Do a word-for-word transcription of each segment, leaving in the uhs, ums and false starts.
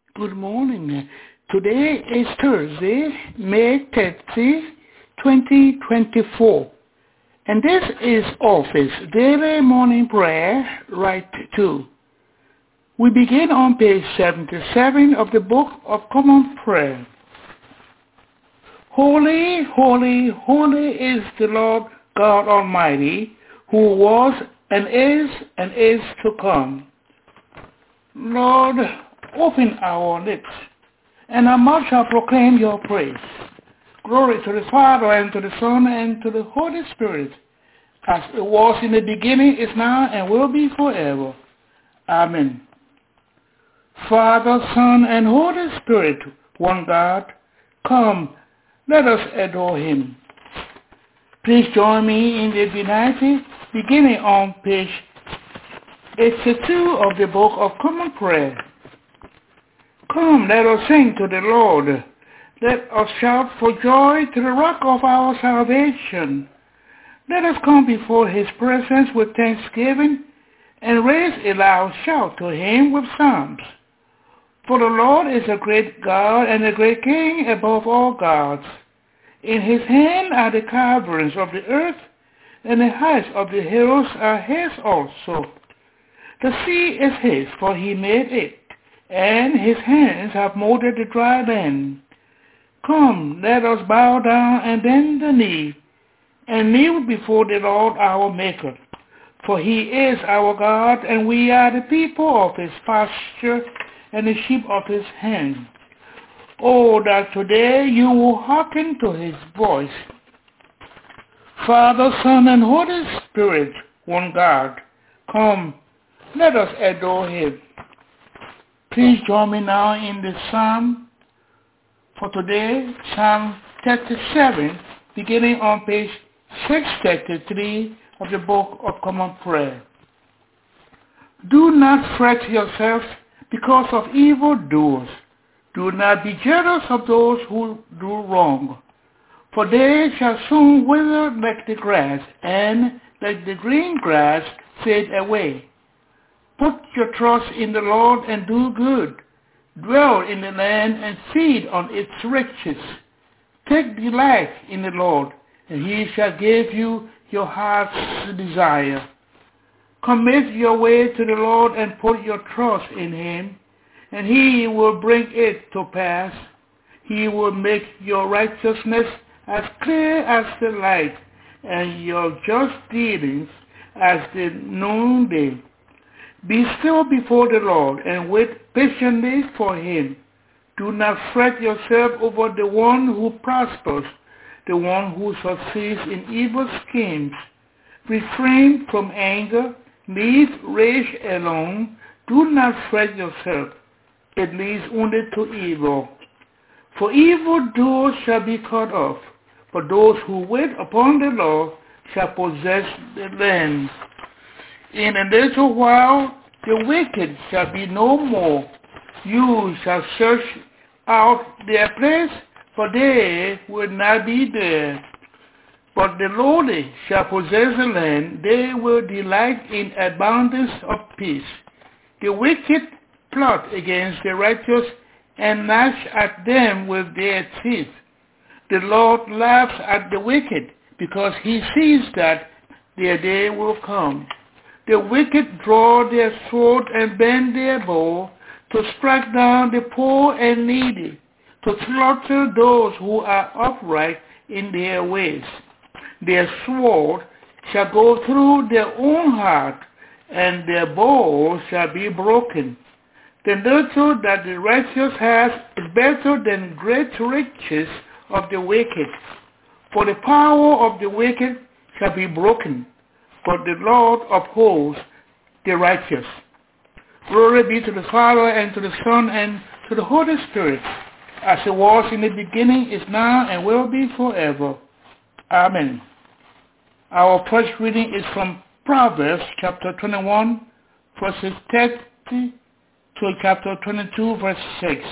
Good morning. Today is Thursday, May thirtieth, twenty twenty-four. And this is Office Daily Morning Prayer, Right two. We begin on page seventy-seven of the Book of Common Prayer. Holy, holy, holy is the Lord God Almighty, who was and is and is to come. Lord, open our lips, and our mouth shall proclaim your praise. Glory to the Father, and to the Son, and to the Holy Spirit, as it was in the beginning, is now, and will be forever. Amen. Father, Son, and Holy Spirit, one God, come, let us adore him. Please join me in the United, beginning on page eighty-two of the Book of Common Prayer. Come, let us sing to the Lord. Let us shout for joy to the rock of our salvation. Let us come before his presence with thanksgiving and raise a loud shout to him with psalms. For the Lord is a great God and a great King above all gods. In his hand are the caverns of the earth, and the heights of the hills are his also. The sea is his, for he made it, and his hands have molded the dry land. Come, let us bow down and bend the knee, and kneel before the Lord our Maker. For he is our God, and we are the people of his pasture and the sheep of his hand. Oh, that today you will hearken to his voice. Father, Son, and Holy Spirit, one God, come, let us adore him. Please join me now in the psalm for today, Psalm thirty-seven, beginning on page six thirty-three of the Book of Common Prayer. Do not fret yourselves because of evildoers. Do not be jealous of those who do wrong, for they shall soon wither like the grass, and like the green grass fade away. Put your trust in the Lord and do good. Dwell in the land and feed on its riches. Take delight in the Lord, and he shall give you your heart's desire. Commit your way to the Lord and put your trust in him, and he will bring it to pass. He will make your righteousness as clear as the light, and your just dealings as the noonday. Be still before the Lord, and wait patiently for him. Do not fret yourself over the one who prospers, the one who succeeds in evil schemes. Refrain from anger, leave rage alone. Do not fret yourself. It leads only to evil. For evildoers shall be cut off, but those who wait upon the Lord shall possess the land. In a little while the wicked shall be no more. You shall search out their place, for they will not be there. But the lowly shall possess the land. They will delight in abundance of peace. The wicked plot against the righteous and gnash at them with their teeth. The Lord laughs at the wicked, because he sees that their day will come. The wicked draw their sword and bend their bow to strike down the poor and needy, to slaughter those who are upright in their ways. Their sword shall go through their own heart, and their bow shall be broken. The little that the righteous has is better than great riches of the wicked. For the power of the wicked shall be broken, but the Lord upholds the righteous. Glory be to the Father, and to the Son, and to the Holy Spirit, as it was in the beginning, is now, and will be forever. Amen. Our first reading is from Proverbs chapter twenty-one, verses thirty to chapter twenty-two, verse six.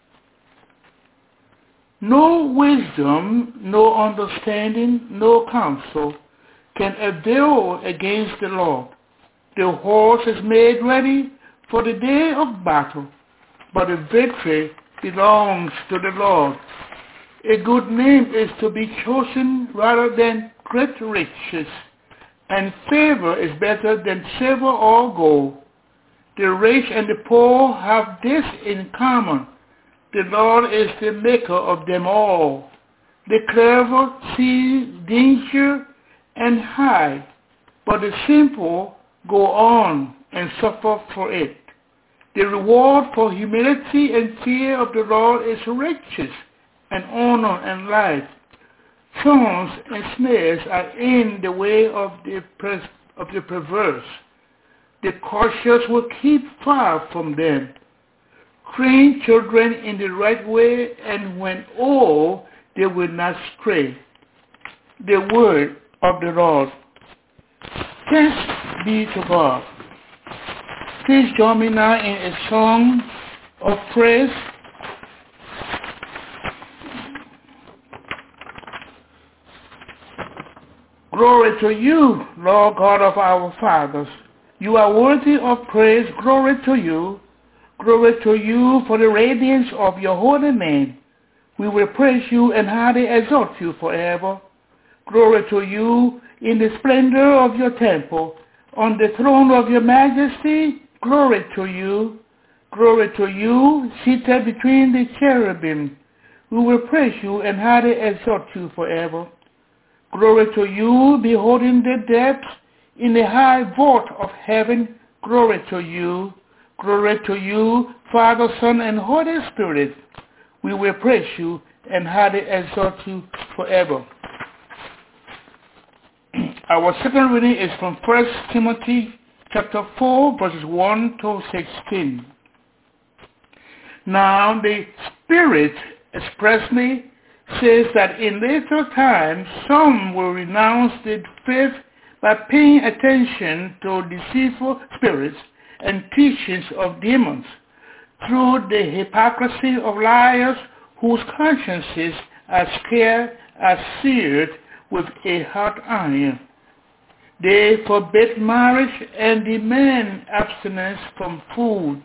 No wisdom, no understanding, no counsel can avail against the Lord. The horse is made ready for the day of battle, but the victory belongs to the Lord. A good name is to be chosen rather than great riches, and favor is better than silver or gold. The rich and the poor have this in common: the Lord is the maker of them all. The clever see danger and hide, but the simple go on and suffer for it. The reward for humility and fear of the Lord is riches and honor and life. Thorns and snares are in the way of the, pres- of the perverse. The cautious will keep far from them. Train children in the right way, and when old, they will not stray. The word of the Lord. Thanks be to God. Please join me now in a song of praise. Glory to you, Lord God of our fathers. You are worthy of praise. Glory to you. Glory to you for the radiance of your holy name. We will praise you and highly exalt you forever. Glory to you in the splendor of your temple. On the throne of your majesty, glory to you. Glory to you, seated between the cherubim. We will praise you and highly exalt you forever. Glory to you, beholding the depths in the high vault of heaven. Glory to you. Glory to you, Father, Son, and Holy Spirit. We will praise you and highly exalt you forever. Our second reading is from First Timothy chapter four, verses one to sixteen. Now the Spirit expressly says that in later times some will renounce the faith by paying attention to deceitful spirits and teachings of demons, through the hypocrisy of liars whose consciences are scared, are seared with a hot iron. They forbid marriage and demand abstinence from foods,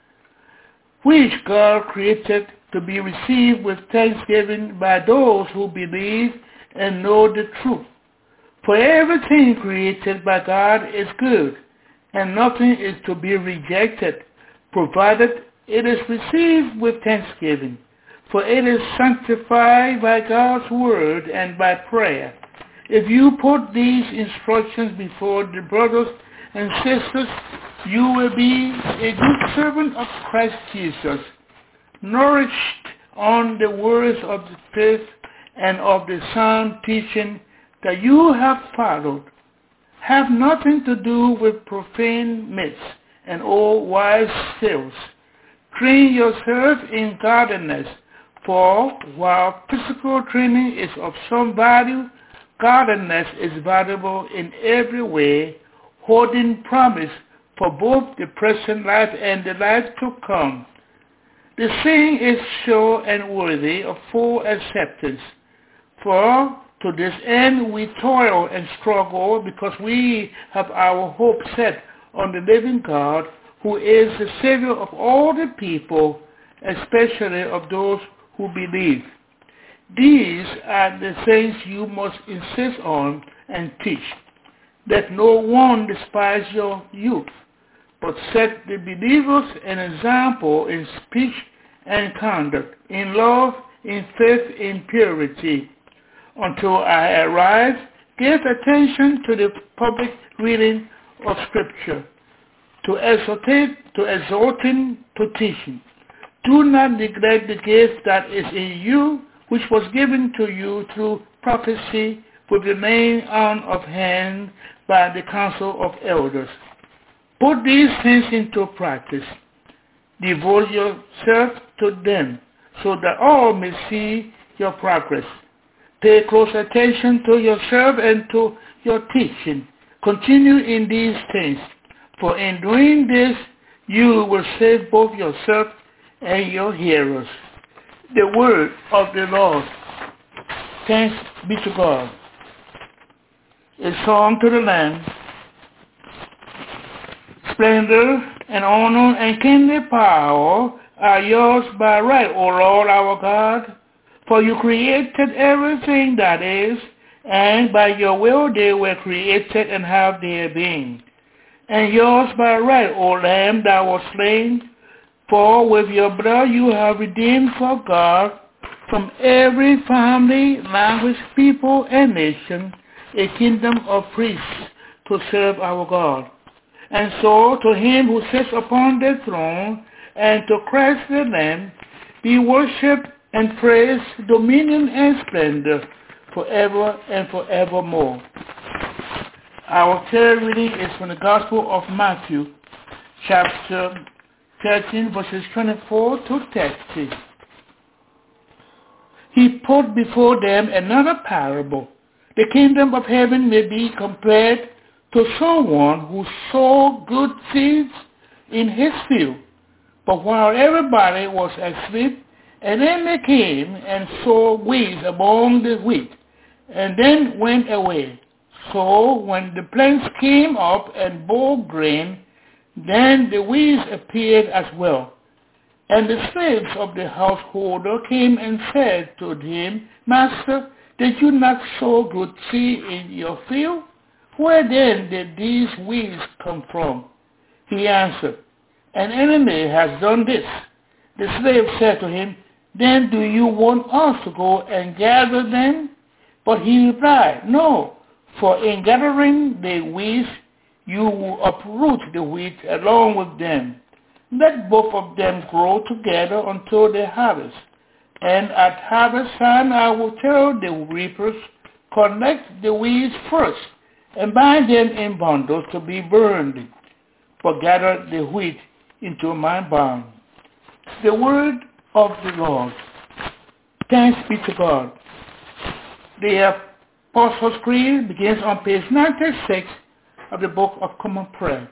which God created to be received with thanksgiving by those who believe and know the truth. For everything created by God is good, and nothing is to be rejected, provided it is received with thanksgiving, for it is sanctified by God's word and by prayer. If you put these instructions before the brothers and sisters, you will be a good servant of Christ Jesus, nourished on the words of the faith and of the sound teaching that you have followed. Have nothing to do with profane myths and old wives' tales. Train yourself in godliness, for while physical training is of some value, godliness is valuable in every way, holding promise for both the present life and the life to come. The saying is sure and worthy of full acceptance, for to this end we toil and struggle, because we have our hope set on the living God, who is the Savior of all the people, especially of those who believe. These are the things you must insist on and teach, that no one despise your youth, but set the believers an example in speech and conduct, in love, in faith, in purity. Until I arrive, give attention to the public reading of Scripture, to exhorting, to exhorting, to teaching. Do not neglect the gift that is in you, which was given to you through prophecy with the laying on of hands by the council of elders. Put these things into practice. Devote yourself to them, so that all may see your progress. Pay close attention to yourself and to your teaching. Continue in these things, for in doing this you will save both yourself and your hearers. The word of the Lord. Thanks be to God. A song to the Lamb. Splendor and honor and kingly power are yours by right, O Lord our God. For you created everything that is, and by your will they were created and have their being. And yours by right, O Lamb, that was slain, for with your blood you have redeemed for God from every family, language, people, and nation, a kingdom of priests to serve our God. And so to him who sits upon the throne and to Christ the Lamb be worship and praise, dominion and splendor forever and forevermore. Our third reading is from the Gospel of Matthew, chapter thirteen, verses twenty-four to thirty. He put before them another parable. The kingdom of heaven may be compared to someone who sowed good seeds in his field. But while everybody was asleep, an enemy came and sowed weeds among the wheat, and then went away. So when the plants came up and bore grain, then the weeds appeared as well. And the slaves of the householder came and said to him, Master, did you not sow good seed in your field? Where then did these weeds come from? He answered, An enemy has done this. The slave said to him, Then do you want us to go and gather them? But he replied, No, for in gathering the weeds, you will uproot the wheat along with them. Let both of them grow together until the harvest. And at harvest time I will tell the reapers, collect the weeds first, and bind them in bundles to be burned, but gather the wheat into my barn. The word of the Lord. Thanks be to God. The Apostles' Creed begins on page ninety-six of the Book of Common Prayer.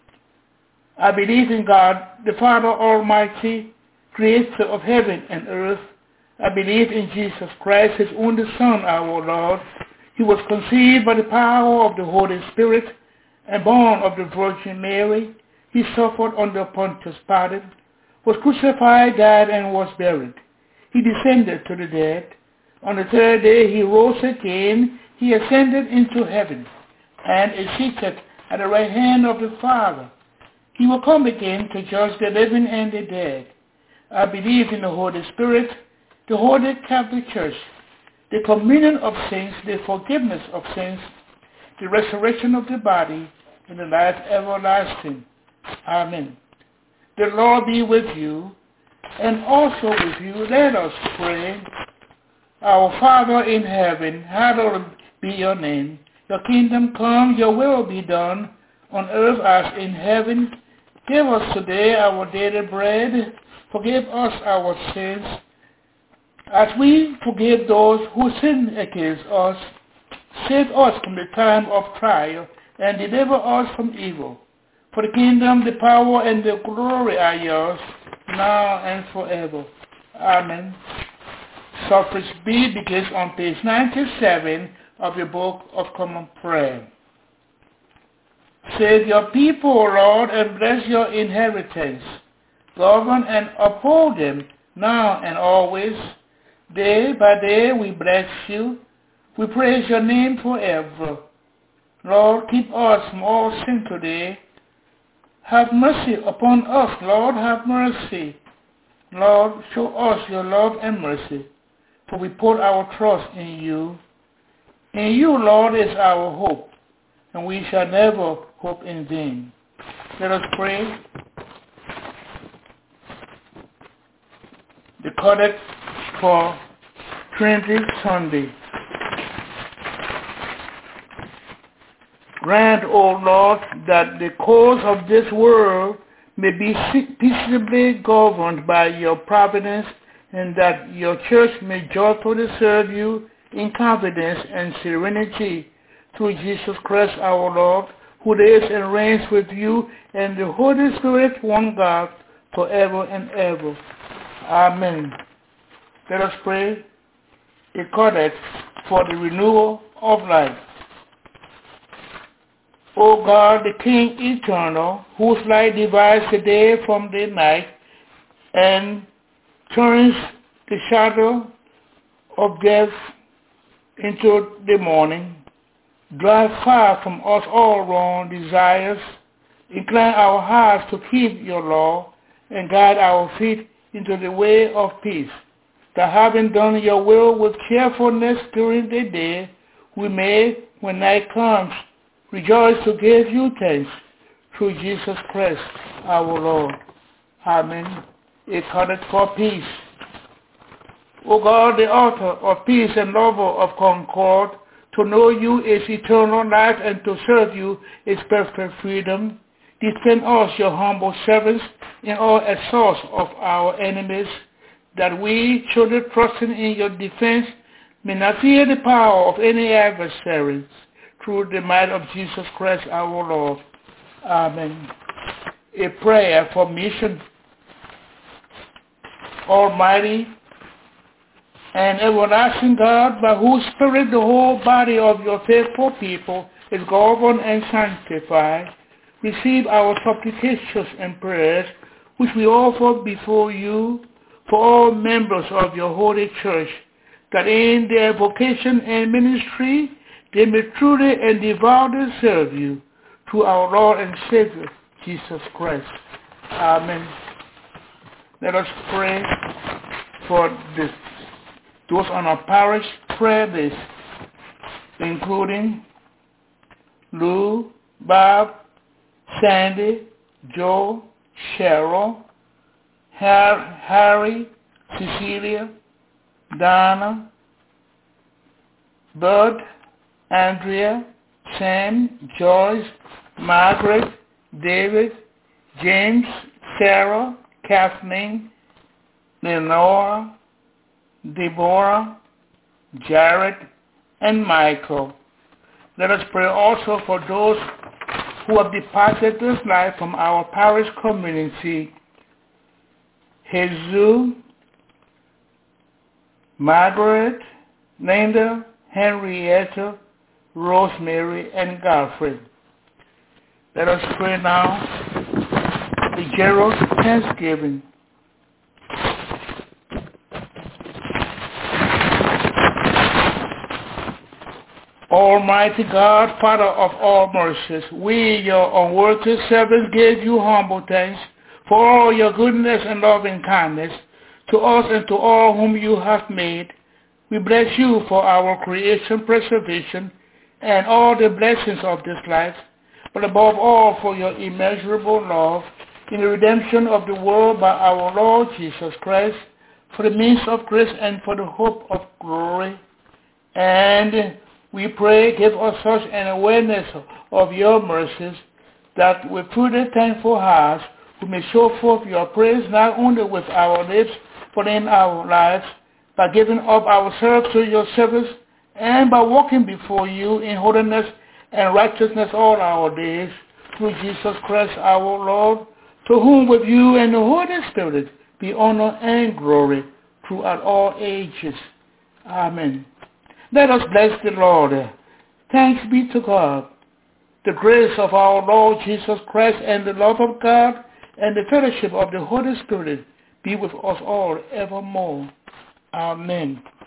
I believe in God, the Father Almighty, creator of heaven and earth. I believe in Jesus Christ, his only Son, our Lord. He was conceived by the power of the Holy Spirit and born of the Virgin Mary. He suffered under Pontius Pilate, was crucified, died, and was buried. He descended to the dead. On the third day he rose again. He ascended into heaven and is seated at the right hand of the Father. He will come again to judge the living and the dead. I believe in the Holy Spirit, the Holy Catholic Church, the communion of saints, the forgiveness of sins, the resurrection of the body, and the life everlasting. Amen. The Lord be with you, and also with you. Let us pray. Our Father in heaven, hallowed be your name. Your kingdom come, your will be done, on earth as in heaven. Give us today our daily bread. Forgive us our sins, as we forgive those who sin against us. Save us from the time of trial, and deliver us from evil. For the kingdom, the power, and the glory are yours, now and forever. Amen. Suffrage B begins on page ninety-seven of the Book of Common Prayer. Save your people, O Lord, and bless your inheritance. Govern and uphold them now and always. Day by day we bless you. We praise your name forever. Lord, keep us from all sin today. Have mercy upon us, Lord, have mercy. Lord, show us your love and mercy, for we put our trust in you. In you, Lord, is our hope, and we shall never hope in vain. Let us pray. The Codex for Trinity Sunday. Grant, O Lord, that the course of this world may be peaceably governed by your providence, and that your church may joyfully serve you in confidence and serenity through Jesus Christ our Lord, who lives and reigns with you and the Holy Spirit, one God, forever and ever. Amen. Let us pray. A Codex for the renewal of life. O God, the King eternal, whose light divides the day from the night and turns the shadow of death into the morning, drive far from us all wrong desires, incline our hearts to keep your law, and guide our feet into the way of peace, that having done your will with cheerfulness during the day, we may, when night comes, rejoice to give you thanks through Jesus Christ our Lord. Amen. It calleth for peace. O God, the author of peace and lover of concord, to know you is eternal life and to serve you is perfect freedom. Defend us, your humble servants, in all assaults of our enemies, that we, children trusting in your defense, may not fear the power of any adversaries, through the might of Jesus Christ our Lord. Amen. A prayer for mission. Almighty and everlasting God, by whose Spirit the whole body of your faithful people is governed and sanctified, receive our supplications and prayers, which we offer before you for all members of your holy church, that in their vocation and ministry they may truly and devoutly serve you, through our Lord and Savior, Jesus Christ. Amen. Let us pray for this. Those on our parish prayer list, including Lou, Bob, Sandy, Joe, Cheryl, Harry, Cecilia, Donna, Bud, Andrea, Sam, Joyce, Margaret, David, James, Sarah, Kathleen, Lenora, Deborah, Jared, and Michael. Let us pray also for those who have departed this life from our parish community. Jesus, Margaret, Linda, Henrietta, Rosemary, and Godfrey. Let us pray now the general thanksgiving. Almighty God, Father of all mercies, we, your unworthy servants, give you humble thanks for all your goodness and loving kindness to us and to all whom you have made. We bless you for our creation, preservation, and all the blessings of this life, but above all for your immeasurable love in the redemption of the world by our Lord Jesus Christ, for the means of grace and for the hope of glory. And we pray, give us such an awareness of your mercies, that with truly thankful hearts we may show forth your praise not only with our lips, but in our lives, by giving up ourselves to your service, and by walking before you in holiness and righteousness all our days, through Jesus Christ our Lord, to whom with you and the Holy Spirit be honor and glory throughout all ages. Amen. Let us bless the Lord. Thanks be to God. The grace of our Lord Jesus Christ and the love of God and the fellowship of the Holy Spirit be with us all evermore. Amen.